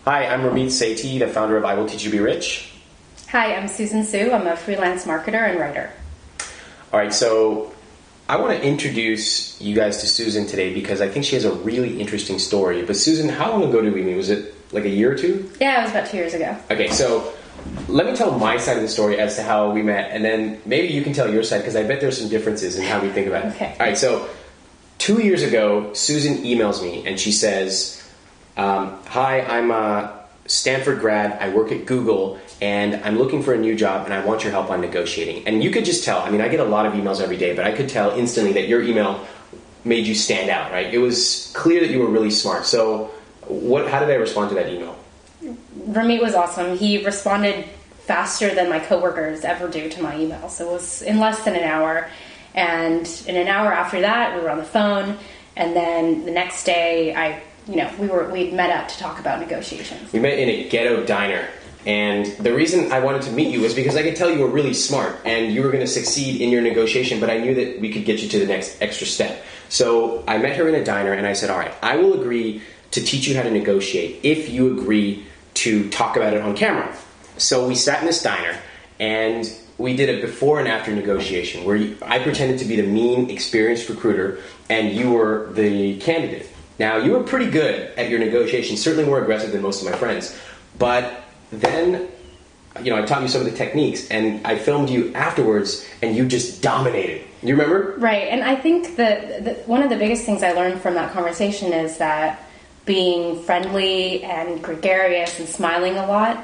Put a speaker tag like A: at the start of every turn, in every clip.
A: Hi, I'm Ramit Sethi, the founder of I Will Teach You to Be Rich.
B: Hi, I'm Susan Su. I'm a freelance marketer and writer.
A: All right, so I want to introduce you guys to Susan today because I think she has a really interesting story. But Susan, how long ago did we meet? Was it like a year or two?
B: Yeah, it was about 2 years ago.
A: Okay, so let me tell my side of the story as to how we met, and then maybe you can tell your side because I bet there's some differences in how we think about it.
B: Okay.
A: All right, so 2 years ago, Susan emails me and she says, hi, I'm a Stanford grad, I work at Google, and I'm looking for a new job and I want your help on negotiating. And you could just tell, I mean, I get a lot of emails every day, but I could tell instantly that your email made you stand out, right? It was clear that you were really smart. So how did I respond to that email?
B: Ramit was awesome. He responded faster than my coworkers ever do to my email. So it was in less than an hour. And in an hour after that, we were on the phone. And then the next day, we'd met up to talk about negotiations.
A: We met in a ghetto diner. And the reason I wanted to meet you was because I could tell you were really smart and you were going to succeed in your negotiation, but I knew that we could get you to the next extra step. So I met her in a diner and I said, all right, I will agree to teach you how to negotiate if you agree to talk about it on camera. So we sat in this diner and we did a before and after negotiation where I pretended to be the mean, experienced recruiter and you were the candidate. Now, you were pretty good at your negotiation, certainly more aggressive than most of my friends. But then, I taught you some of the techniques, and I filmed you afterwards, and you just dominated. You remember?
B: Right, and I think that one of the biggest things I learned from that conversation is that being friendly and gregarious and smiling a lot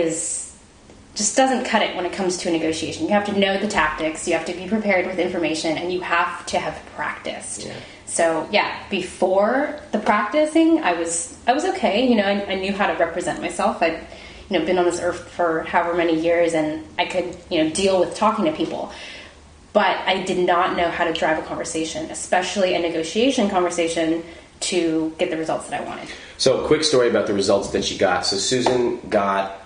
B: just doesn't cut it when it comes to a negotiation. You have to know the tactics, you have to be prepared with information, and you have to have practiced. Yeah. So before the practicing, I was okay. I knew how to represent myself. I'd been on this earth for however many years, and I could deal with talking to people. But I did not know how to drive a conversation, especially a negotiation conversation, to get the results that I wanted.
A: So, quick story about the results that she got. So Susan got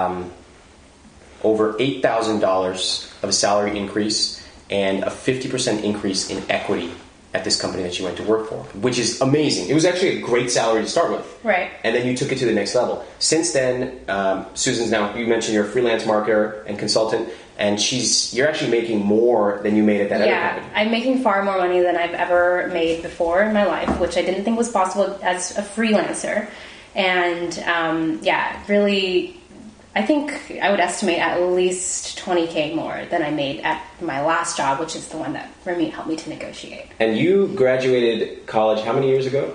A: over $8,000 of a salary increase and a 50% increase in equity at this company that she went to work for, which is amazing. It was actually a great salary to start with.
B: Right.
A: And then you took it to the next level. Since then, Susan's now, you mentioned you're a freelance marketer and consultant, and you're actually making more than you made at that other company.
B: Yeah, I'm making far more money than I've ever made before in my life, which I didn't think was possible as a freelancer. And really, I think I would estimate at least $20K more than I made at my last job, which is the one that Ramit helped me to negotiate.
A: And you graduated college how many years ago?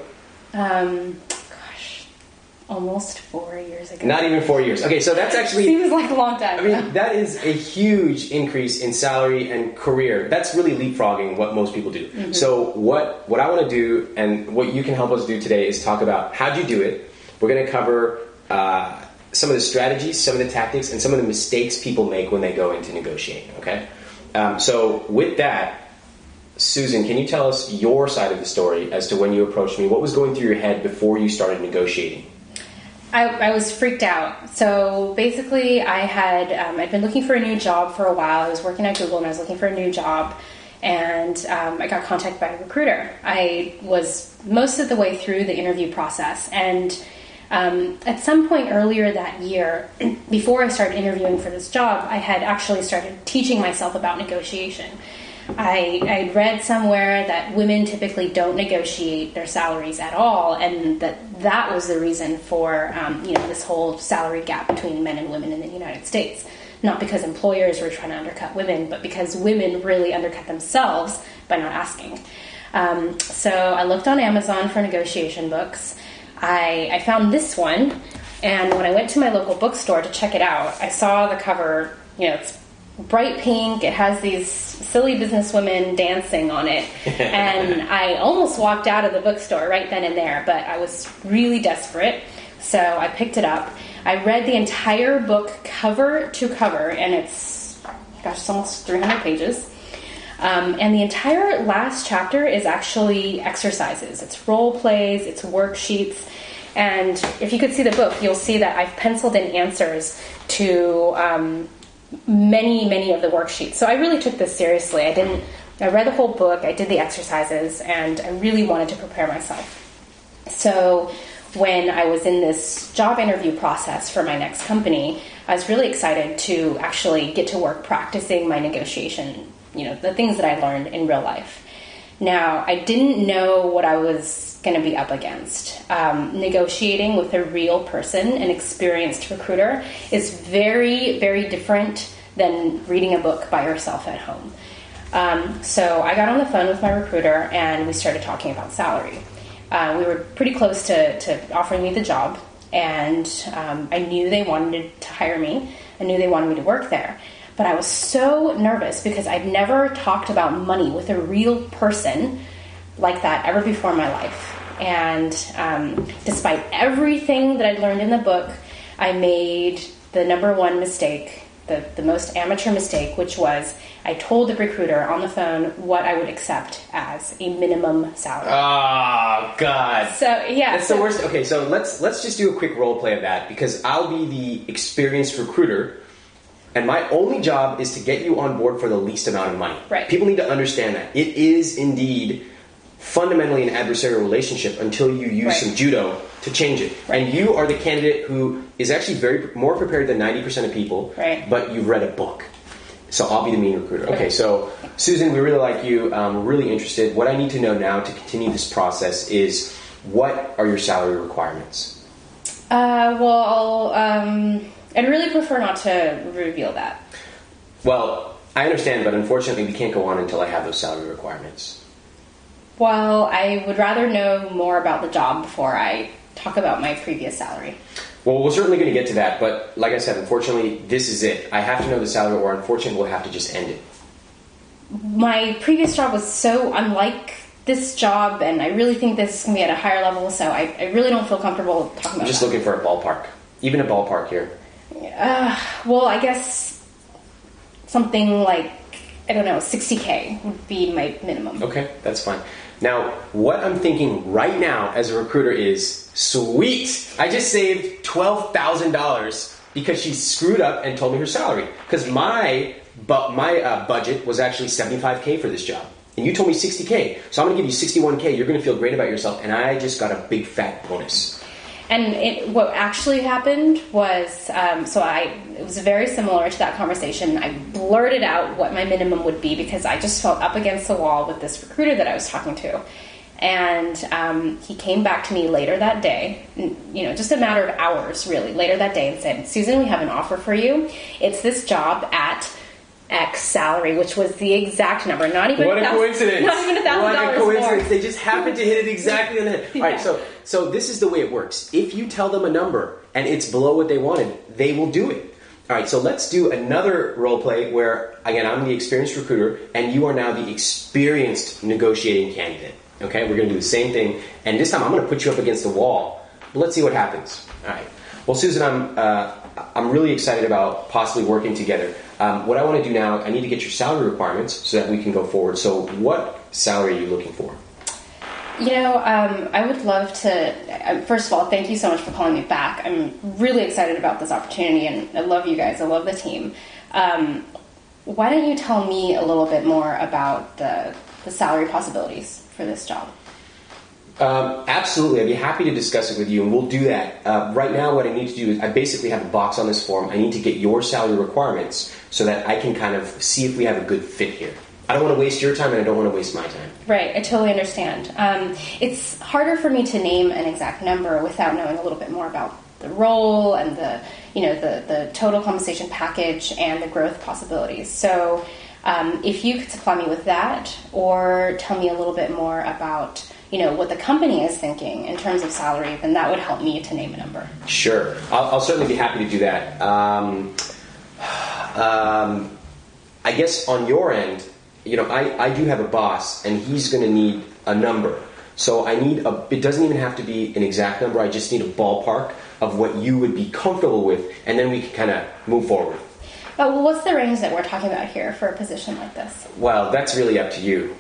B: Almost 4 years ago.
A: Not even 4 years. Okay, so that's actually...
B: Seems like a long time.
A: I mean, that is a huge increase in salary and career. That's really leapfrogging what most people do. Mm-hmm. So what I want to do, and what you can help us do today, is talk about how'd you do it. We're going to cover some of the strategies, some of the tactics, and some of the mistakes people make when they go into negotiating, okay? So with that, Susan, can you tell us your side of the story as to when you approached me? What was going through your head before you started negotiating?
B: I was freaked out. So basically, I'd been looking for a new job for a while. I was working at Google and I was looking for a new job, and I got contacted by a recruiter. I was most of the way through the interview process, and at some point earlier that year, before I started interviewing for this job, I had actually started teaching myself about negotiation. I'd read somewhere that women typically don't negotiate their salaries at all, and that was the reason for this whole salary gap between men and women in the United States. Not because employers were trying to undercut women, but because women really undercut themselves by not asking. So I looked on Amazon for negotiation books. I found this one, and when I went to my local bookstore to check it out, I saw the cover. It's bright pink. It has these silly businesswomen dancing on it. And I almost walked out of the bookstore right then and there, but I was really desperate. So I picked it up. I read the entire book cover to cover, and it's almost 300 pages. And the entire last chapter is actually exercises. It's role plays, it's worksheets. And if you could see the book, you'll see that I've penciled in answers to many of the worksheets. So I really took this seriously. I read the whole book, I did the exercises, and I really wanted to prepare myself. So when I was in this job interview process for my next company, I was really excited to actually get to work practicing my negotiation, the things that I learned in real life. Now, I didn't know what I was going to be up against. Negotiating with a real person, an experienced recruiter, is very, very different than reading a book by yourself at home. So I got on the phone with my recruiter and we started talking about salary. We were pretty close to offering me the job, and I knew they wanted to hire me. I knew they wanted me to work there. But I was so nervous because I'd never talked about money with a real person like that ever before in my life. And despite everything that I'd learned in the book, I made the number one mistake, the most amateur mistake, which was I told the recruiter on the phone what I would accept as a minimum salary.
A: Oh, God.
B: So, yeah.
A: That's the worst. Okay, so let's just do a quick role play of that, because I'll be the experienced recruiter, and my only job is to get you on board for the least amount of money.
B: Right.
A: People need to understand that. It is indeed fundamentally an adversarial relationship until you use some judo to change it.
B: Right.
A: And you are the candidate who is actually more prepared than 90% of people, but you've read a book. So I'll be the mean recruiter. Okay, so Susan, we really like you. We're really interested. What I need to know now to continue this process is, what are your salary requirements?
B: I'd really prefer not to reveal that.
A: Well, I understand, but unfortunately we can't go on until I have those salary requirements.
B: Well, I would rather know more about the job before I talk about my previous salary.
A: Well, we're certainly going to get to that, but like I said, unfortunately, this is it. I have to know the salary, or unfortunately, we'll have to just end it.
B: My previous job was so unlike this job, and I really think this is going to be at a higher level, so I really don't feel comfortable talking about
A: I'm just
B: that.
A: looking for a ballpark. Even a ballpark here.
B: Well, I guess something like, I don't know, 60K would be my minimum.
A: Okay, that's fine. Now, what I'm thinking right now as a recruiter is, sweet! I just saved $12,000 because she screwed up and told me her salary. Because my budget was actually $75K for this job. And you told me $60K. So I'm going to give you $61K. You're going to feel great about yourself. And I just got a big fat bonus.
B: And what actually happened was, it was very similar to that conversation. I blurted out what my minimum would be because I just felt up against the wall with this recruiter that I was talking to. And he came back to me later that day, just a matter of hours, really, later that day, and said, Susan, we have an offer for you. It's this job at X salary, which was the exact number. Not even
A: what a coincidence!
B: Not even $1,000
A: What a coincidence!
B: more.
A: They just happened to hit it exactly on the head.
B: Yeah.
A: All right, so this is the way it works. If you tell them a number and it's below what they wanted, they will do it. All right, so let's do another role play where, again, I'm the experienced recruiter and you are now the experienced negotiating candidate. Okay, we're going to do the same thing, and this time I'm going to put you up against the wall. But let's see what happens. All right. Well, Susan, I'm really excited about possibly working together. What I want to do now, I need to get your salary requirements so that we can go forward. So what salary are you looking for?
B: I would love to, first of all, thank you so much for calling me back. I'm really excited about this opportunity, and I love you guys. I love the team. Why don't you tell me a little bit more about the salary possibilities for this job?
A: Absolutely. I'd be happy to discuss it with you, and we'll do that. Right now, what I need to do is I basically have a box on this form. I need to get your salary requirements so that I can kind of see if we have a good fit here. I don't want to waste your time, and I don't want to waste my time.
B: Right. I totally understand. It's harder for me to name an exact number without knowing a little bit more about the role and the total compensation package and the growth possibilities. So if you could supply me with that, or tell me a little bit more about what the company is thinking in terms of salary, then that would help me to name a number.
A: Sure. I'll certainly be happy to do that. I guess on your end, I do have a boss, and he's going to need a number. So it doesn't even have to be an exact number. I just need a ballpark of what you would be comfortable with, and then we can kind of move forward.
B: Well, what's the range that we're talking about here for a position like this?
A: Well, that's really up to you.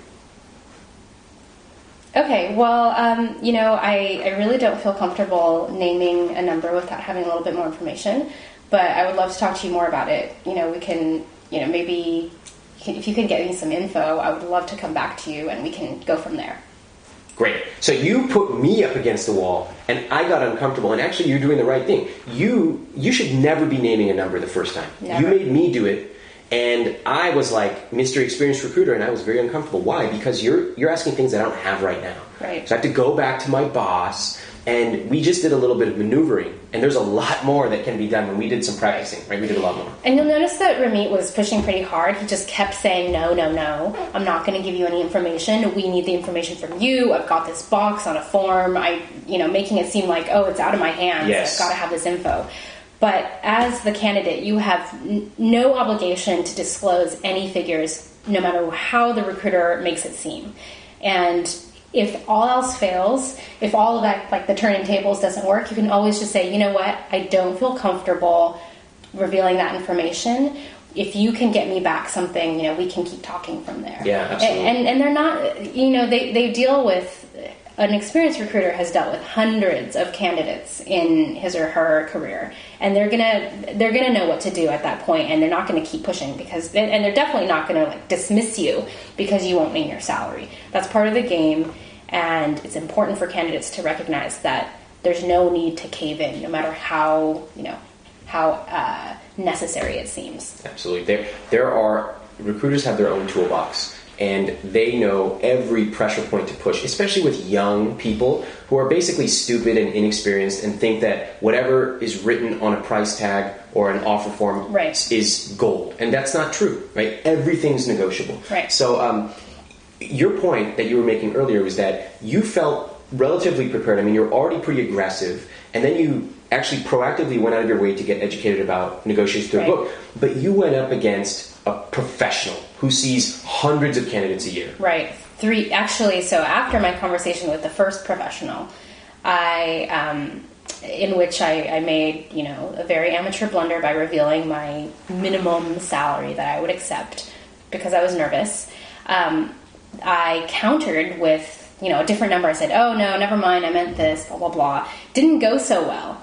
B: Okay, well, I really don't feel comfortable naming a number without having a little bit more information, but I would love to talk to you more about it. We can, maybe if you can get me some info, I would love to come back to you and we can go from there.
A: Great. So you put me up against the wall, And I got uncomfortable, and actually you're doing the right thing. You should never be naming a number the first time.
B: Never.
A: You made me do it, and I was like Mr. Experienced Recruiter, and I was very uncomfortable. Why? Because you're asking things I don't have right now.
B: Right.
A: So I have to go back to my boss, and we just did a little bit of maneuvering, and there's a lot more that can be done when we did some practicing, right? We did a lot more.
B: And you'll notice that Ramit was pushing pretty hard. He just kept saying, no, I'm not going to give you any information. We need the information from you. I've got this box on a form. Making it seem like, oh, it's out of my hands.
A: Yes.
B: I've got to have this info. But as the candidate, you have no obligation to disclose any figures, no matter how the recruiter makes it seem. And if all else fails, if all of that, like the turning tables doesn't work, you can always just say, you know what, I don't feel comfortable revealing that information. If you can get me back something, we can keep talking from there.
A: Yeah, absolutely.
B: And they're not, they deal with, an experienced recruiter has dealt with hundreds of candidates in his or her career, and they're gonna know what to do at that point, and they're not gonna keep pushing and they're definitely not gonna dismiss you because you won't name your salary. That's part of the game, and it's important for candidates to recognize that there's no need to cave in, no matter how necessary it seems.
A: Absolutely. Recruiters have their own toolbox, and they know every pressure point to push, especially with young people who are basically stupid and inexperienced and think that whatever is written on a price tag or an offer form is gold. And that's not true, right? Everything's negotiable.
B: Right.
A: So your point that you were making earlier was that you felt relatively prepared. I mean, you're already pretty aggressive, and then you actually proactively went out of your way to get educated about negotiations through a book, but you went up against a professional who sees hundreds of candidates a year.
B: Right. 3, actually, so after my conversation with the first professional, in which I made, a very amateur blunder by revealing my minimum salary that I would accept because I was nervous, I countered with, a different number. I said, oh, no, never mind, I meant this, blah, blah, blah. Didn't go so well.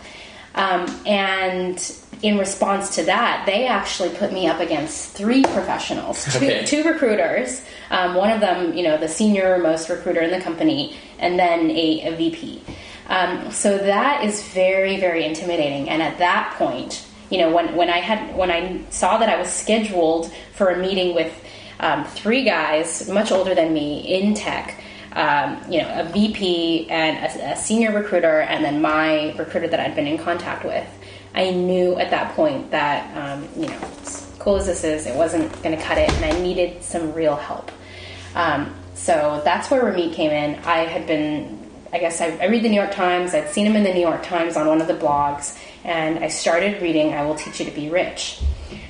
B: And in response to that, they actually put me up against 3 professionals, two recruiters, one of them, the senior most recruiter in the company, and then a VP. So that is very, very intimidating. And at that point, when I saw that I was scheduled for a meeting with 3 guys much older than me in tech, a VP and a senior recruiter, and then my recruiter that I'd been in contact with, I knew at that point that, as cool as this is, it wasn't going to cut it, and I needed some real help. So that's where Ramit came in. I read the New York Times. I'd seen him in the New York Times on one of the blogs, and I started reading I Will Teach You to Be Rich.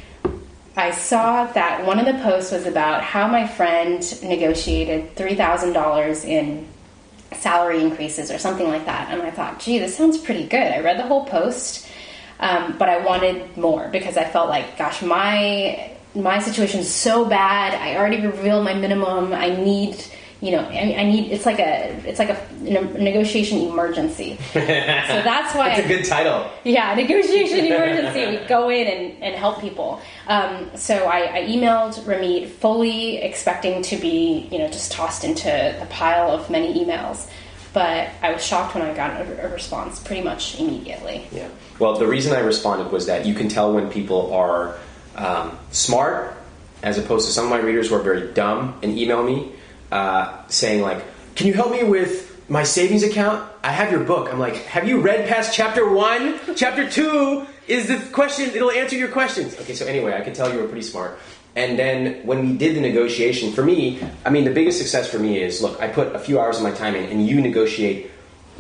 B: I saw that one of the posts was about how my friend negotiated $3,000 in salary increases or something like that. And I thought, gee, this sounds pretty good. I read the whole post, but I wanted more because I felt like, gosh, my situation is so bad. I already revealed my minimum. I need, it's like a negotiation emergency. So that's why
A: That's a good title.
B: Yeah, negotiation emergency. We go in and help people. So I emailed Ramit fully expecting to be, just tossed into the pile of many emails. But I was shocked when I got a response pretty much immediately.
A: Yeah. Well, the reason I responded was that you can tell when people are smart, as opposed to some of my readers who are very dumb and email me saying like, can you help me with my savings account? I have your book. I'm like, have you read past chapter 1? Chapter 2 is the question. It'll answer your questions. Okay, so anyway, I could tell you were pretty smart. And then when we did the negotiation, for me, the biggest success for me is, look, I put a few hours of my time in, and you negotiate,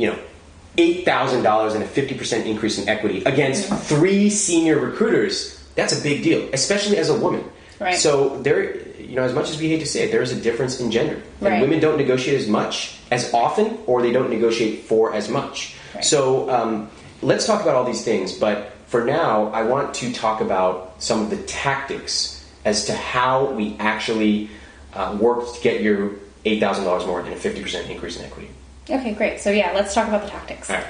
A: $8,000 and a 50% increase in equity against 3 senior recruiters. That's a big deal, especially as a woman.
B: Right.
A: So there, as much as we hate to say it, there is a difference in gender. And
B: right.
A: Women don't negotiate as often, or they don't negotiate for as much.
B: Right.
A: So let's talk about all these things. But for now, I want to talk about some of the tactics as to how we actually work to get your $8,000 more and a 50% increase in equity.
B: Okay, great. So yeah, let's talk about the tactics.
A: All right.